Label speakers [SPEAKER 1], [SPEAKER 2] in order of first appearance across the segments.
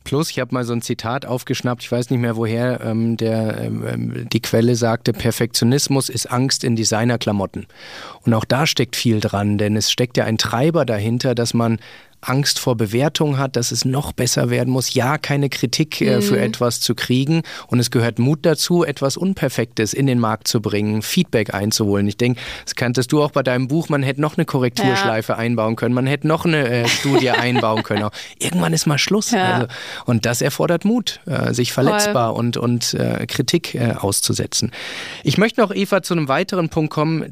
[SPEAKER 1] Plus, ich habe mal so ein Zitat aufgeschnappt, ich weiß nicht mehr woher, die Quelle sagte, Perfektionismus ist Angst in Designerklamotten. Und auch da steckt viel dran, denn es steckt ja ein Treiber dahinter, dass man Angst vor Bewertung hat, dass es noch besser werden muss, ja, keine Kritik für etwas zu kriegen und es gehört Mut dazu, etwas Unperfektes in den Markt zu bringen, Feedback einzuholen. Ich denke, das kanntest du auch bei deinem Buch, man hätte noch eine Korrekturschleife einbauen können, man hätte noch eine Studie einbauen können. Auch irgendwann ist mal Schluss. Ja. Also, und das erfordert Mut, sich verletzbar und Kritik auszusetzen. Ich möchte noch, Eva, zu einem weiteren Punkt kommen,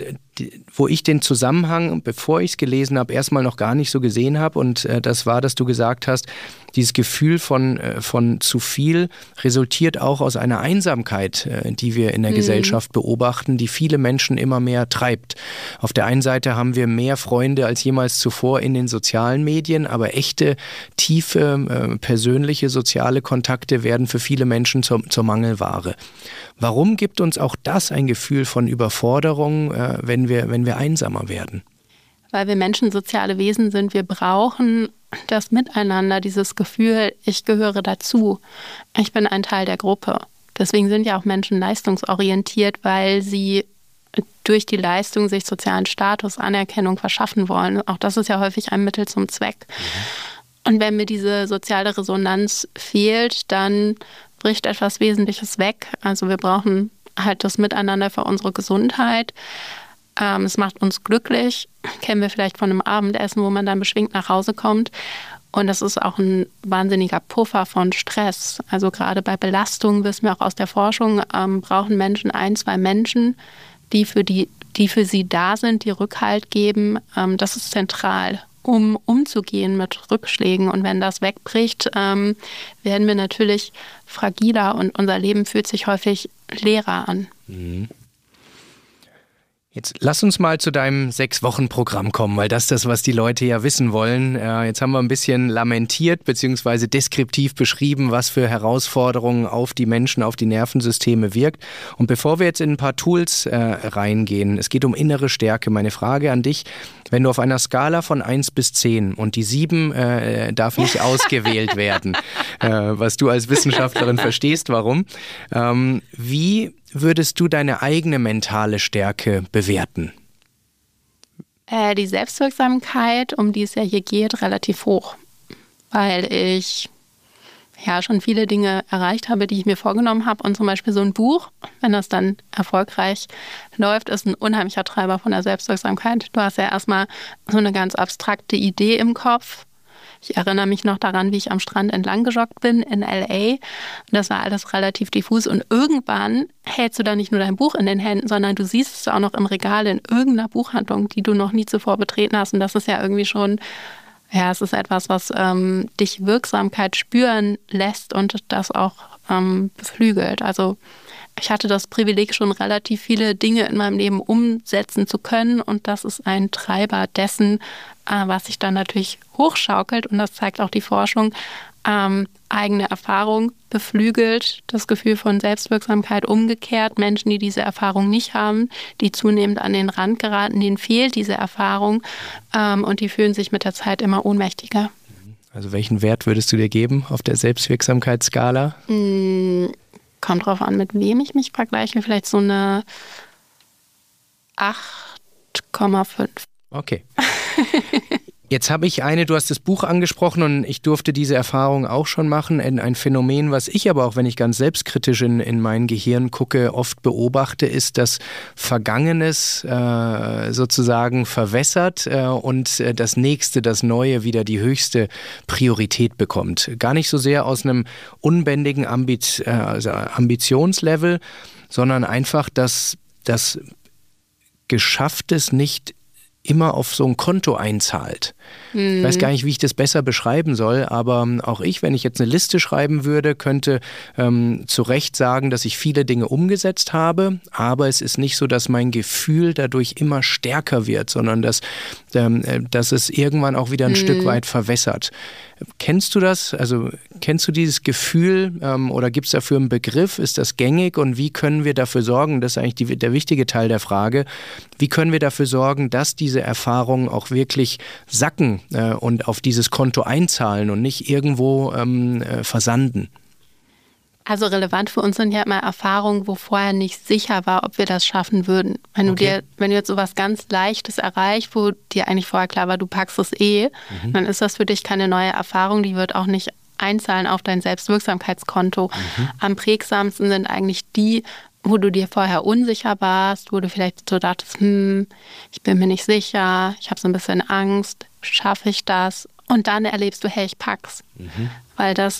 [SPEAKER 1] wo ich den Zusammenhang, bevor ich es gelesen habe, erstmal noch gar nicht so gesehen habe. Und das war, dass du gesagt hast, dieses Gefühl von zu viel resultiert auch aus einer Einsamkeit, die wir in der Gesellschaft beobachten, die viele Menschen immer mehr treibt. Auf der einen Seite haben wir mehr Freunde als jemals zuvor in den sozialen Medien, aber echte, tiefe, persönliche soziale Kontakte werden für viele Menschen zur Mangelware. Warum gibt uns auch das ein Gefühl von Überforderung, wenn wir einsamer werden?
[SPEAKER 2] Weil wir Menschen soziale Wesen sind. Wir brauchen das Miteinander, dieses Gefühl, ich gehöre dazu. Ich bin ein Teil der Gruppe. Deswegen sind ja auch Menschen leistungsorientiert, weil sie durch die Leistung sich sozialen Status, Anerkennung verschaffen wollen. Auch das ist ja häufig ein Mittel zum Zweck. Und wenn mir diese soziale Resonanz fehlt, dann bricht etwas Wesentliches weg. Also wir brauchen halt das Miteinander für unsere Gesundheit. Es macht uns glücklich, kennen wir vielleicht von einem Abendessen, wo man dann beschwingt nach Hause kommt. Und das ist auch ein wahnsinniger Puffer von Stress. Also gerade bei Belastungen, wissen wir auch aus der Forschung, brauchen Menschen 1-2 Menschen, die für sie da sind, die Rückhalt geben. Das ist zentral, um umzugehen mit Rückschlägen. Und wenn das wegbricht, werden wir natürlich fragiler und unser Leben fühlt sich häufig leerer an.
[SPEAKER 1] Jetzt lass uns mal zu deinem 6-Wochen-Programm kommen, weil das ist das, was die Leute ja wissen wollen. Jetzt haben wir ein bisschen lamentiert bzw. deskriptiv beschrieben, was für Herausforderungen auf die Menschen, auf die Nervensysteme wirkt. Und bevor wir jetzt in ein paar Tools reingehen, es geht um innere Stärke. Meine Frage an dich, wenn du auf einer Skala von 1 bis 10 und die 7 darf nicht ausgewählt werden, was du als Wissenschaftlerin verstehst, warum, wie würdest du deine eigene mentale Stärke bewerten?
[SPEAKER 2] Die Selbstwirksamkeit, um die es ja hier geht, relativ hoch, weil ich ja schon viele Dinge erreicht habe, die ich mir vorgenommen habe. Und zum Beispiel so ein Buch, wenn das dann erfolgreich läuft, ist ein unheimlicher Treiber von der Selbstwirksamkeit. Du hast ja erstmal so eine ganz abstrakte Idee im Kopf. Ich erinnere mich noch daran, wie ich am Strand entlang gejoggt bin in L.A. Das war alles relativ diffus. Und irgendwann hältst du dann nicht nur dein Buch in den Händen, sondern du siehst es auch noch im Regal in irgendeiner Buchhandlung, die du noch nie zuvor betreten hast. Und das ist ja irgendwie schon, ja, es ist etwas, was dich Wirksamkeit spüren lässt und das auch beflügelt. Also ich hatte das Privileg, schon relativ viele Dinge in meinem Leben umsetzen zu können. Und das ist ein Treiber dessen, was sich dann natürlich hochschaukelt. Und das zeigt auch die Forschung. Eigene Erfahrung beflügelt das Gefühl von Selbstwirksamkeit. Umgekehrt, Menschen, die diese Erfahrung nicht haben, die zunehmend an den Rand geraten, denen fehlt diese Erfahrung und die fühlen sich mit der Zeit immer ohnmächtiger.
[SPEAKER 1] Also welchen Wert würdest du dir geben auf der Selbstwirksamkeitsskala?
[SPEAKER 2] Kommt drauf an, mit wem ich mich vergleiche. Vielleicht so eine 8,5.
[SPEAKER 1] Okay. Jetzt habe ich du hast das Buch angesprochen und ich durfte diese Erfahrung auch schon machen. Ein Phänomen, was ich aber auch, wenn ich ganz selbstkritisch in mein Gehirn gucke, oft beobachte, ist, dass Vergangenes sozusagen verwässert und das Nächste, das Neue wieder die höchste Priorität bekommt. Gar nicht so sehr aus einem unbändigen Ambitionslevel, sondern einfach, dass das Geschafftes nicht immer auf so ein Konto einzahlt. Ich weiß gar nicht, wie ich das besser beschreiben soll, aber auch ich, wenn ich jetzt eine Liste schreiben würde, könnte zu Recht sagen, dass ich viele Dinge umgesetzt habe, aber es ist nicht so, dass mein Gefühl dadurch immer stärker wird, sondern dass es irgendwann auch wieder ein Stück weit verwässert. Kennst du das? Also Kennst du dieses Gefühl oder gibt es dafür einen Begriff? Ist das gängig und wie können wir dafür sorgen, das ist eigentlich der wichtige Teil der Frage, wie können wir dafür sorgen, dass diese Erfahrungen auch wirklich sacken und auf dieses Konto einzahlen und nicht irgendwo versanden?
[SPEAKER 2] Also relevant für uns sind ja immer Erfahrungen, wo vorher nicht sicher war, ob wir das schaffen würden. Wenn du jetzt sowas ganz Leichtes erreichst, wo dir eigentlich vorher klar war, du packst es dann ist das für dich keine neue Erfahrung, die wird auch nicht einzahlen auf dein Selbstwirksamkeitskonto. Am prägsamsten sind eigentlich die, wo du dir vorher unsicher warst, wo du vielleicht so dachtest, ich bin mir nicht sicher, ich habe so ein bisschen Angst, schaffe ich das? Und dann erlebst du, hey, ich pack's. Weil das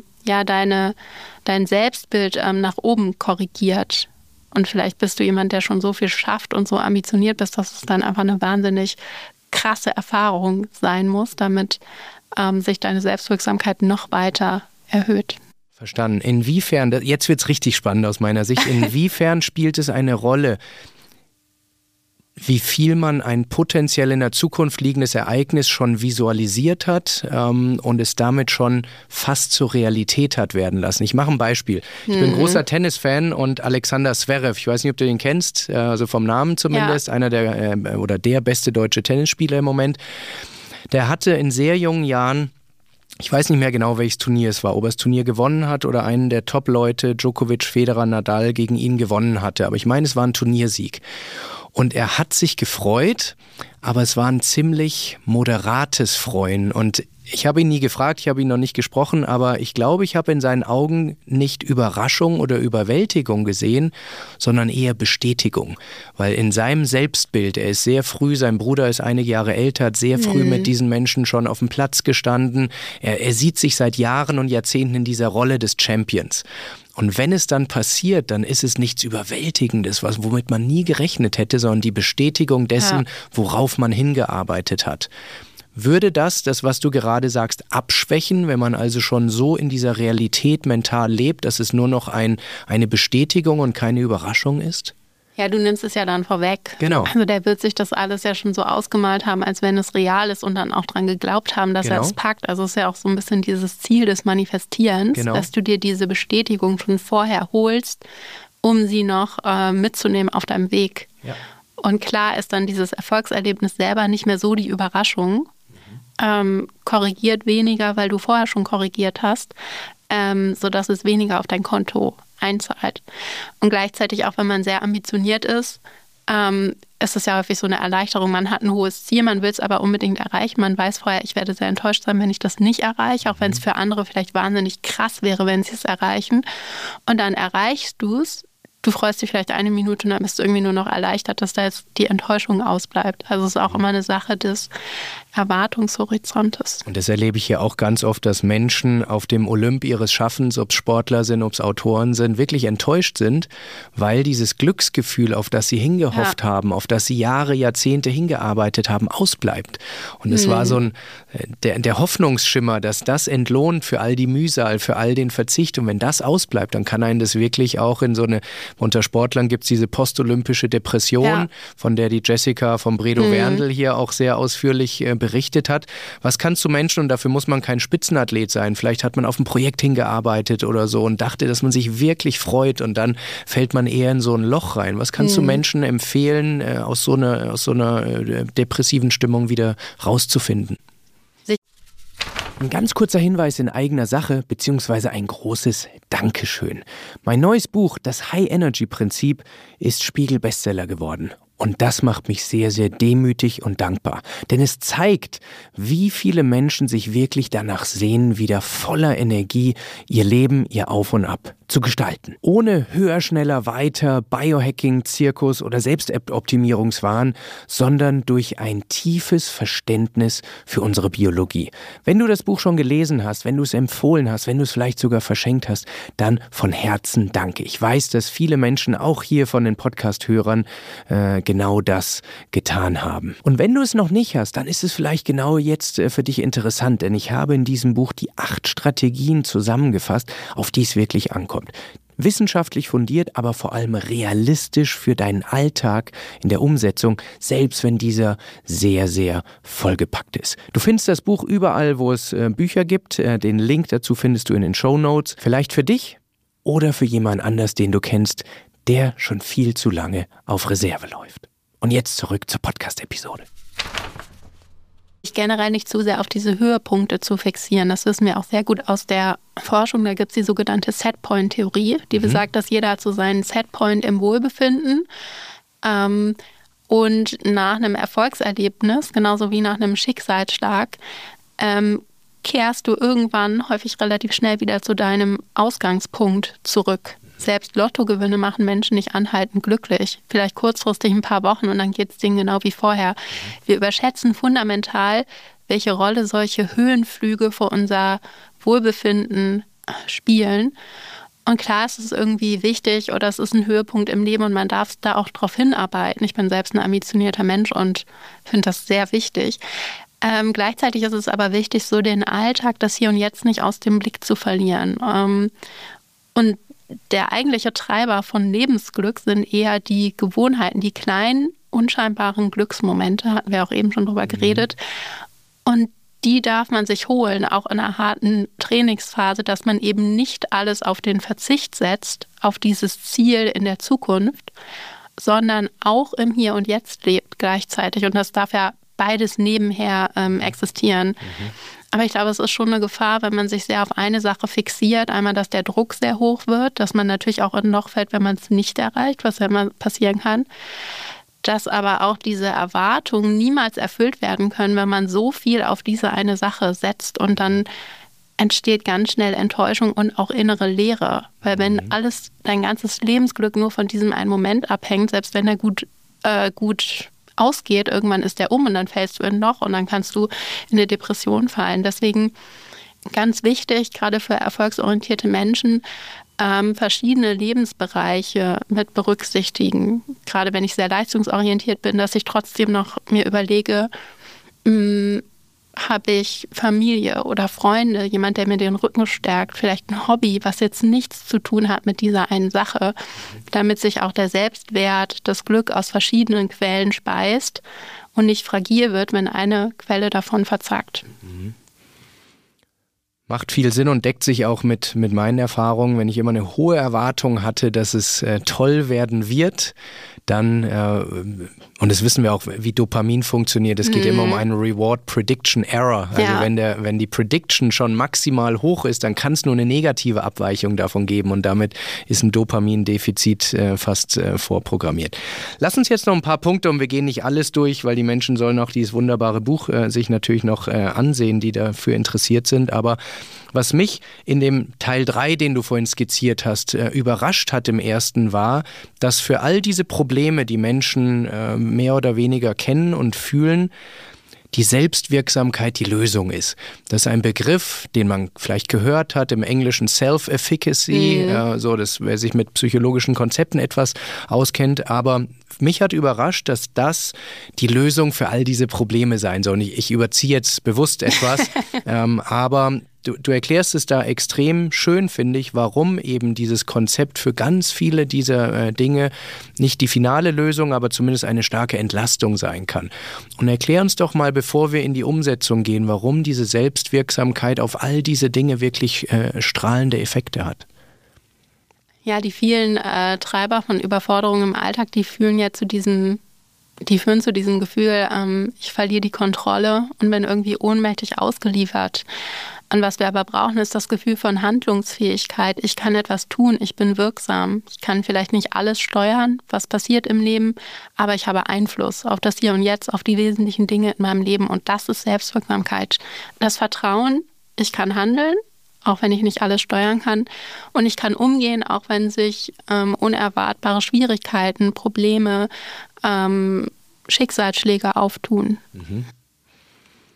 [SPEAKER 2] dein Selbstbild nach oben korrigiert. Und vielleicht bist du jemand, der schon so viel schafft und so ambitioniert bist, dass es dann einfach eine wahnsinnig krasse Erfahrung sein muss, damit sich deine Selbstwirksamkeit noch weiter erhöht.
[SPEAKER 1] Verstanden. Inwiefern, jetzt wird es richtig spannend aus meiner Sicht, inwiefern spielt es eine Rolle, wie viel man ein potenziell in der Zukunft liegendes Ereignis schon visualisiert hat und es damit schon fast zur Realität hat werden lassen. Ich mache ein Beispiel. Ich bin großer Tennisfan und Alexander Zverev, ich weiß nicht, ob du den kennst, also vom Namen zumindest, einer der beste deutsche Tennisspieler im Moment. Der hatte in sehr jungen Jahren, ich weiß nicht mehr genau, welches Turnier es war, ob er das Turnier gewonnen hat oder einen der Top-Leute, Djokovic, Federer, Nadal, gegen ihn gewonnen hatte. Aber ich meine, es war ein Turniersieg. Und er hat sich gefreut, aber es war ein ziemlich moderates Freuen. Und ich habe ihn nie gefragt, ich habe ihn noch nicht gesprochen, aber ich glaube, ich habe in seinen Augen nicht Überraschung oder Überwältigung gesehen, sondern eher Bestätigung. Weil in seinem Selbstbild, er ist sehr früh, sein Bruder ist einige Jahre älter, hat sehr früh mit diesen Menschen schon auf dem Platz gestanden. Er sieht sich seit Jahren und Jahrzehnten in dieser Rolle des Champions. Und wenn es dann passiert, dann ist es nichts Überwältigendes, womit man nie gerechnet hätte, sondern die Bestätigung dessen, worauf man hingearbeitet hat. Würde das, was du gerade sagst, abschwächen, wenn man also schon so in dieser Realität mental lebt, dass es nur noch eine Bestätigung und keine Überraschung ist?
[SPEAKER 2] Ja, du nimmst es ja dann vorweg.
[SPEAKER 1] Genau.
[SPEAKER 2] Also der wird sich das alles ja schon so ausgemalt haben, als wenn es real ist und dann auch dran geglaubt haben, dass er es packt. Also es ist ja auch so ein bisschen dieses Ziel des Manifestierens, dass du dir diese Bestätigung schon vorher holst, um sie noch mitzunehmen auf deinem Weg. Ja. Und klar ist dann dieses Erfolgserlebnis selber nicht mehr so die Überraschung, korrigiert weniger, weil du vorher schon korrigiert hast, sodass es weniger auf dein Konto einzahlt. Und gleichzeitig auch, wenn man sehr ambitioniert ist es ja häufig so eine Erleichterung. Man hat ein hohes Ziel, man will es aber unbedingt erreichen. Man weiß vorher, ich werde sehr enttäuscht sein, wenn ich das nicht erreiche, auch wenn es für andere vielleicht wahnsinnig krass wäre, wenn sie es erreichen. Und dann erreichst du es. Du freust dich vielleicht eine Minute und dann bist du irgendwie nur noch erleichtert, dass da jetzt die Enttäuschung ausbleibt. Also es ist auch immer eine Sache des Erwartungshorizontes.
[SPEAKER 1] Und das erlebe ich ja auch ganz oft, dass Menschen auf dem Olymp ihres Schaffens, ob es Sportler sind, ob es Autoren sind, wirklich enttäuscht sind, weil dieses Glücksgefühl, auf das sie hingehofft haben, auf das sie Jahre, Jahrzehnte hingearbeitet haben, ausbleibt. Und es war so der Hoffnungsschimmer, dass das entlohnt für all die Mühsal, für all den Verzicht. Und wenn das ausbleibt, dann kann einen das wirklich auch in so eine, unter Sportlern gibt es diese postolympische Depression, von der die Jessica vom Bredow Werndl hier auch sehr ausführlich berichtet hat. Was kannst du Menschen, und dafür muss man kein Spitzenathlet sein, vielleicht hat man auf ein Projekt hingearbeitet oder so und dachte, dass man sich wirklich freut und dann fällt man eher in so ein Loch rein. Was kannst du Menschen empfehlen, aus so einer depressiven Stimmung wieder rauszufinden? Ein ganz kurzer Hinweis in eigener Sache, beziehungsweise ein großes Dankeschön. Mein neues Buch, das High-Energy-Prinzip, ist Spiegel-Bestseller geworden. Und das macht mich sehr, sehr demütig und dankbar. Denn es zeigt, wie viele Menschen sich wirklich danach sehnen, wieder voller Energie ihr Leben, ihr Auf und Ab zu gestalten. Ohne höher, schneller, weiter, Biohacking, Zirkus oder Selbstoptimierungswahn, sondern durch ein tiefes Verständnis für unsere Biologie. Wenn du das Buch schon gelesen hast, wenn du es empfohlen hast, wenn du es vielleicht sogar verschenkt hast, dann von Herzen danke. Ich weiß, dass viele Menschen auch hier von den Podcast-Hörern genau das getan haben. Und wenn du es noch nicht hast, dann ist es vielleicht genau jetzt für dich interessant, denn ich habe in diesem Buch die 8 Strategien zusammengefasst, auf die es wirklich ankommt. Wissenschaftlich fundiert, aber vor allem realistisch für deinen Alltag in der Umsetzung, selbst wenn dieser sehr, sehr vollgepackt ist. Du findest das Buch überall, wo es Bücher gibt. Den Link dazu findest du in den Shownotes. Vielleicht für dich oder für jemand anders, den du kennst, der schon viel zu lange auf Reserve läuft. Und jetzt zurück zur Podcast-Episode.
[SPEAKER 2] Generell nicht zu sehr auf diese Höhepunkte zu fixieren. Das wissen wir auch sehr gut aus der Forschung. Da gibt es die sogenannte Setpoint-Theorie, die besagt, dass jeder hat so seinen Setpoint im Wohlbefinden. Und nach einem Erfolgserlebnis, genauso wie nach einem Schicksalsschlag, kehrst du irgendwann häufig relativ schnell wieder zu deinem Ausgangspunkt zurück. Selbst Lottogewinne machen Menschen nicht anhaltend glücklich. Vielleicht kurzfristig ein paar Wochen und dann geht es denen genau wie vorher. Wir überschätzen fundamental, welche Rolle solche Höhenflüge für unser Wohlbefinden spielen. Und klar, es ist irgendwie wichtig oder es ist ein Höhepunkt im Leben und man darf da auch drauf hinarbeiten. Ich bin selbst ein ambitionierter Mensch und finde das sehr wichtig. Gleichzeitig ist es aber wichtig, so den Alltag, das Hier und Jetzt nicht aus dem Blick zu verlieren. Und der eigentliche Treiber von Lebensglück sind eher die Gewohnheiten, die kleinen, unscheinbaren Glücksmomente, hatten wir auch eben schon drüber geredet. Und die darf man sich holen, auch in einer harten Trainingsphase, dass man eben nicht alles auf den Verzicht setzt, auf dieses Ziel in der Zukunft, sondern auch im Hier und Jetzt lebt gleichzeitig. Und das darf ja beides nebenher existieren. Aber ich glaube, es ist schon eine Gefahr, wenn man sich sehr auf eine Sache fixiert. Einmal, dass der Druck sehr hoch wird, dass man natürlich auch in ein Loch fällt, wenn man es nicht erreicht, was ja immer passieren kann. Dass aber auch diese Erwartungen niemals erfüllt werden können, wenn man so viel auf diese eine Sache setzt. Und dann entsteht ganz schnell Enttäuschung und auch innere Leere. Weil wenn dein ganzes Lebensglück nur von diesem einen Moment abhängt, selbst wenn er gut ausgeht, irgendwann ist der und dann fällst du in ein Loch und dann kannst du in eine Depression fallen. Deswegen ganz wichtig, gerade für erfolgsorientierte Menschen, verschiedene Lebensbereiche mit berücksichtigen. Gerade wenn ich sehr leistungsorientiert bin, dass ich trotzdem noch mir überlege, habe ich Familie oder Freunde, jemand, der mir den Rücken stärkt, vielleicht ein Hobby, was jetzt nichts zu tun hat mit dieser einen Sache, damit sich auch der Selbstwert, das Glück aus verschiedenen Quellen speist und nicht fragil wird, wenn eine Quelle davon verzagt.
[SPEAKER 1] Macht viel Sinn und deckt sich auch mit meinen Erfahrungen. Wenn ich immer eine hohe Erwartung hatte, dass es toll werden wird, dann, und das wissen wir auch, wie Dopamin funktioniert, es geht immer um einen Reward Prediction Error. Also wenn die Prediction schon maximal hoch ist, dann kann es nur eine negative Abweichung davon geben und damit ist ein Dopamindefizit fast vorprogrammiert. Lass uns jetzt noch ein paar Punkte und wir gehen nicht alles durch, weil die Menschen sollen auch dieses wunderbare Buch sich natürlich noch ansehen, die dafür interessiert sind, aber was mich in dem Teil 3, den du vorhin skizziert hast, überrascht hat im ersten war, dass für all diese Probleme, die Menschen mehr oder weniger kennen und fühlen, die Selbstwirksamkeit die Lösung ist. Das ist ein Begriff, den man vielleicht gehört hat, im Englischen Self-Efficacy, wer sich mit psychologischen Konzepten etwas auskennt, aber mich hat überrascht, dass das die Lösung für all diese Probleme sein soll. Ich überziehe jetzt bewusst etwas, aber du erklärst es da extrem schön, finde ich, warum eben dieses Konzept für ganz viele dieser Dinge nicht die finale Lösung, aber zumindest eine starke Entlastung sein kann. Und erklär uns doch mal, bevor wir in die Umsetzung gehen, warum diese Selbstwirksamkeit auf all diese Dinge wirklich strahlende Effekte hat.
[SPEAKER 2] Ja, die vielen Treiber von Überforderung im Alltag, die führen zu diesem Gefühl, ich verliere die Kontrolle und bin irgendwie ohnmächtig ausgeliefert. Und was wir aber brauchen, ist das Gefühl von Handlungsfähigkeit. Ich kann etwas tun, ich bin wirksam. Ich kann vielleicht nicht alles steuern, was passiert im Leben, aber ich habe Einfluss auf das Hier und Jetzt, auf die wesentlichen Dinge in meinem Leben. Und das ist Selbstwirksamkeit. Das Vertrauen, ich kann handeln, auch wenn ich nicht alles steuern kann. Und ich kann umgehen, auch wenn sich unerwartbare Schwierigkeiten, Probleme, Schicksalsschläge auftun.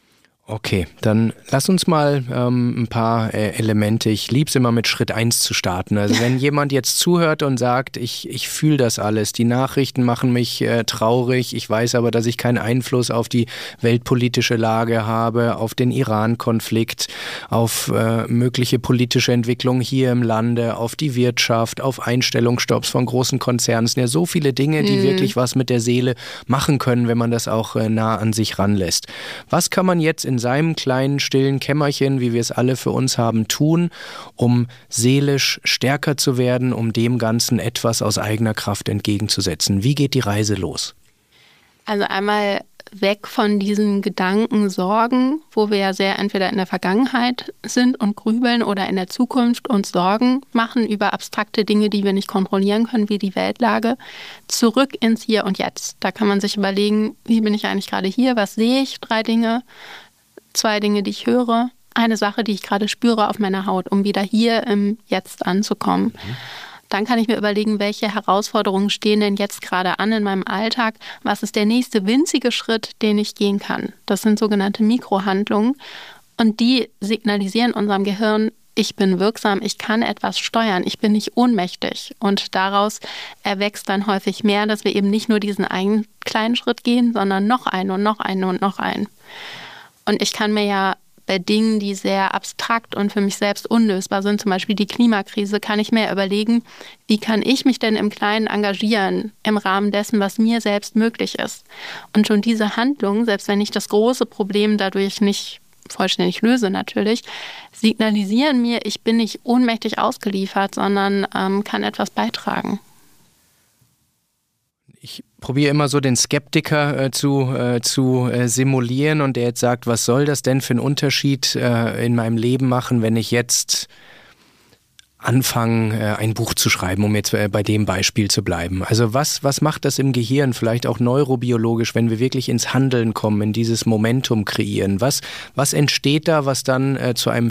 [SPEAKER 1] Okay, dann lass uns mal ein paar Elemente. Ich liebe es immer mit Schritt 1 zu starten. Also wenn jemand jetzt zuhört und sagt, ich fühle das alles, die Nachrichten machen mich traurig, ich weiß aber, dass ich keinen Einfluss auf die weltpolitische Lage habe, auf den Iran-Konflikt, auf mögliche politische Entwicklung hier im Lande, auf die Wirtschaft, auf Einstellungsstopps von großen Konzernen. Es sind ja so viele Dinge, die wirklich was mit der Seele machen können, wenn man das auch nah an sich ranlässt. Was kann man jetzt in seinem kleinen, stillen Kämmerchen, wie wir es alle für uns haben, tun, um seelisch stärker zu werden, um dem Ganzen etwas aus eigener Kraft entgegenzusetzen? Wie geht die Reise los?
[SPEAKER 2] Also einmal weg von diesen Gedanken, Sorgen, wo wir ja sehr entweder in der Vergangenheit sind und grübeln oder in der Zukunft uns Sorgen machen über abstrakte Dinge, die wir nicht kontrollieren können, wie die Weltlage, zurück ins Hier und Jetzt. Da kann man sich überlegen, wie bin ich eigentlich gerade hier, was sehe ich? 3 Dinge, 2 Dinge, die ich höre, eine Sache, die ich gerade spüre auf meiner Haut, um wieder hier im Jetzt anzukommen. Dann kann ich mir überlegen, welche Herausforderungen stehen denn jetzt gerade an in meinem Alltag? Was ist der nächste winzige Schritt, den ich gehen kann? Das sind sogenannte Mikrohandlungen und die signalisieren unserem Gehirn, ich bin wirksam, ich kann etwas steuern, ich bin nicht ohnmächtig. Und daraus erwächst dann häufig mehr, dass wir eben nicht nur diesen einen kleinen Schritt gehen, sondern noch einen und noch einen und noch einen. Und ich kann mir ja bei Dingen, die sehr abstrakt und für mich selbst unlösbar sind, zum Beispiel die Klimakrise, kann ich mir überlegen, wie kann ich mich denn im Kleinen engagieren im Rahmen dessen, was mir selbst möglich ist. Und schon diese Handlung, selbst wenn ich das große Problem dadurch nicht vollständig löse natürlich, signalisieren mir, ich bin nicht ohnmächtig ausgeliefert, sondern kann etwas beitragen.
[SPEAKER 1] Ich probiere immer so den Skeptiker zu simulieren und der jetzt sagt, was soll das denn für einen Unterschied in meinem Leben machen, wenn ich jetzt anfange, ein Buch zu schreiben, um jetzt bei dem Beispiel zu bleiben. Also was macht das im Gehirn, vielleicht auch neurobiologisch, wenn wir wirklich ins Handeln kommen, in dieses Momentum kreieren? Was entsteht da, was dann zu einer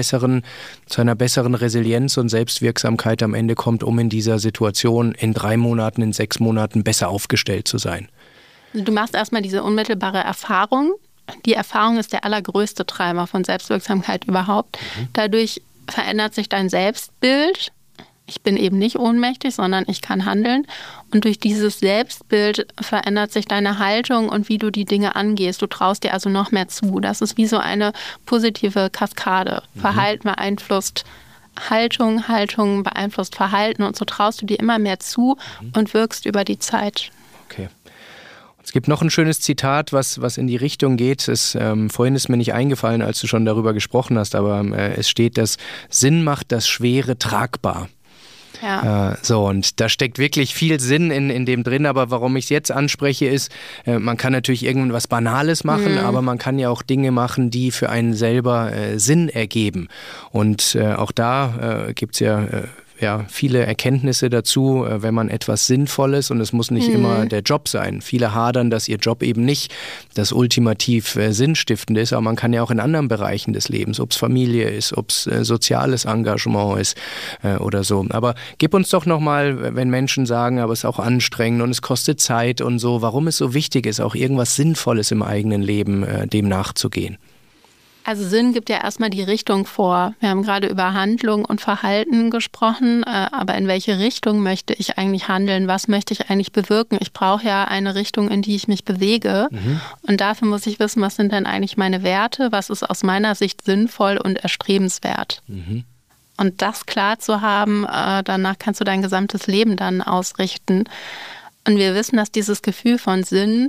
[SPEAKER 1] besseren Resilienz und Selbstwirksamkeit am Ende kommt, um in dieser Situation in 3 Monaten, in 6 Monaten besser aufgestellt zu sein?
[SPEAKER 2] Du machst erstmal diese unmittelbare Erfahrung. Die Erfahrung ist der allergrößte Treiber von Selbstwirksamkeit überhaupt. Dadurch verändert sich dein Selbstbild. Ich bin eben nicht ohnmächtig, sondern ich kann handeln. Und durch dieses Selbstbild verändert sich deine Haltung und wie du die Dinge angehst. Du traust dir also noch mehr zu. Das ist wie so eine positive Kaskade. Verhalten beeinflusst Haltung, Haltung beeinflusst Verhalten. Und so traust du dir immer mehr zu und wirkst über die Zeit.
[SPEAKER 1] Okay. Es gibt noch ein schönes Zitat, was in die Richtung geht. Vorhin ist mir nicht eingefallen, als du schon darüber gesprochen hast, aber es steht, dass Sinn macht das Schwere tragbar. Ja. Und da steckt wirklich viel Sinn in dem drin, aber warum ich es jetzt anspreche ist, man kann natürlich irgendwas Banales machen, aber man kann ja auch Dinge machen, die für einen selber Sinn ergeben. Und auch da gibt es ja, viele Erkenntnisse dazu, wenn man etwas Sinnvolles, und es muss nicht immer der Job sein. Viele hadern, dass ihr Job eben nicht das ultimativ Sinnstiftende ist, aber man kann ja auch in anderen Bereichen des Lebens, ob es Familie ist, ob es soziales Engagement ist oder so. Aber gib uns doch nochmal, wenn Menschen sagen, aber es ist auch anstrengend und es kostet Zeit und so, warum es so wichtig ist, auch irgendwas Sinnvolles im eigenen Leben dem nachzugehen.
[SPEAKER 2] Also Sinn gibt ja erstmal die Richtung vor. Wir haben gerade über Handlung und Verhalten gesprochen, aber in welche Richtung möchte ich eigentlich handeln? Was möchte ich eigentlich bewirken? Ich brauche ja eine Richtung, in die ich mich bewege. Und dafür muss ich wissen, was sind denn eigentlich meine Werte? Was ist aus meiner Sicht sinnvoll und erstrebenswert? Und das klar zu haben, danach kannst du dein gesamtes Leben dann ausrichten. Und wir wissen, dass dieses Gefühl von Sinn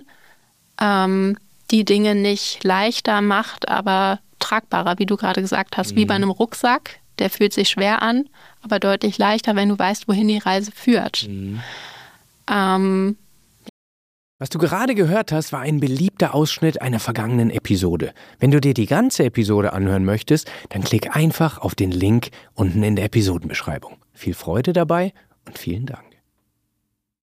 [SPEAKER 2] die Dinge nicht leichter macht, aber tragbarer, wie du gerade gesagt hast, wie bei einem Rucksack. Der fühlt sich schwer an, aber deutlich leichter, wenn du weißt, wohin die Reise führt.
[SPEAKER 1] Was du gerade gehört hast, war ein beliebter Ausschnitt einer vergangenen Episode. Wenn du dir die ganze Episode anhören möchtest, dann klick einfach auf den Link unten in der Episodenbeschreibung. Viel Freude dabei und vielen Dank.